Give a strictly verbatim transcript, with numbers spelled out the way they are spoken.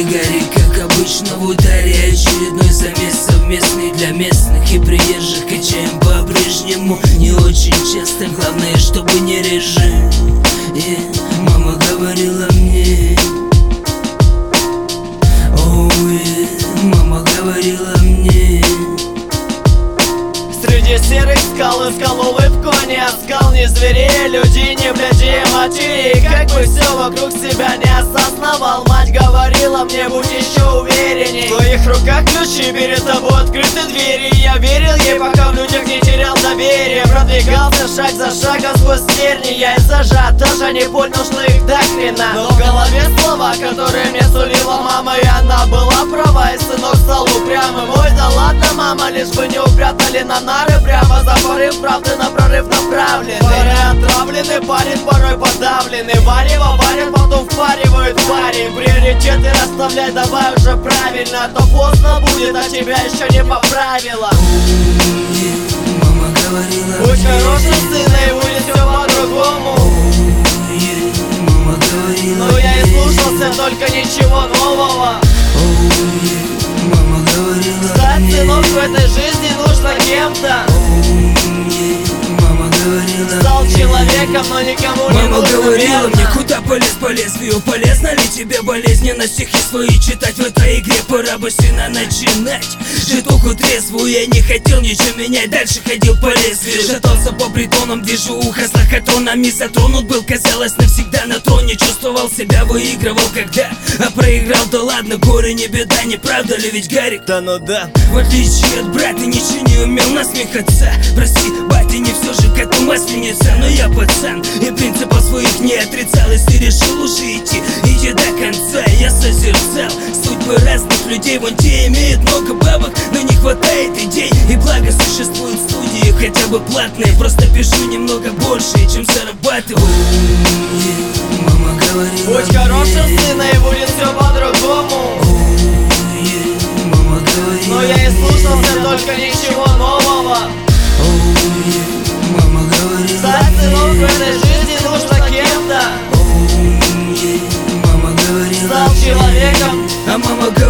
и Гарик, как обычно, в ударе. Очередной замес совместный для местных и приезжих. Качаем по-прежнему, не очень часто. Главное, чтобы не реже. Yeah. Мама говорила мне, oh, yeah. Мама говорила мне. Среди серых скал искал улыбку, не от скал, ни зверей, людей, ни блядей, матерей. Как бы все вокруг себя не осознавал, мать говорила мне, будь еще уверенней. В твоих руках ключи, перед тобой открыты двери. Я верил ей, пока в людях не терял доверие. Продвигался шаг за шагом сквозь терни. Я и зажат, даже не понял, что их до хрена. Но в голове слова, которые мне сулила мама, и она была права, и сынок стал упрямым. Ой, да ладно, мама, лишь бы не упрятали на нары прямо за порыв правды на прорыв направлены. Пары отравлены, парень порой подавленный. Варево варят, потом впаривают парень. Приоритеты расставлять давай уже правильно, а то поздно будет, а тебя еще не поправила. Мама говорила, будь хорошим сыном, и будет все по-другому. Мама говорила, но я и слушался, только ничего нового. Мама говорила, стать сынок в этой жизни нужно кем-то. Мама говорила, стал человеком, но никому не мама нужно говорила верно. мне, куда полез по лезвию. Полезно ли тебе болезненно стихи свои читать? В этой игре пора бы сына начинать. Житуку трезвую, я не хотел ничего менять. Дальше ходил по лезвию, шатался по притонам, движуха с лохотронами. Затронут был, казалось, навсегда на троне. Чувствовал себя, выигрывал когда, а проиграл, да ладно, горе не беда. Не правда ли ведь, Гарик? Да ну да. В отличие от брата, ничего не умел насмехаться. Прости, батя, не все же коту масленица. Но я пацан, и принципов своих не отрицал. Если решил уже идти, иди до конца. Я созерцал судьбы разных людей. Вон те имеют много бабок, но не хватает идей. И благо существуют студии, хотя бы платные. Просто пишу немного больше, чем зарабатываю. Мама говорила, будь хорошим сыном, и будет все по-другому. Мама говорила, но я и слушался, только ничего нового. Мама говорила, стать сыном в этой жизни нужно кем-то. Мама говорила, стал человеком. а мама говорила,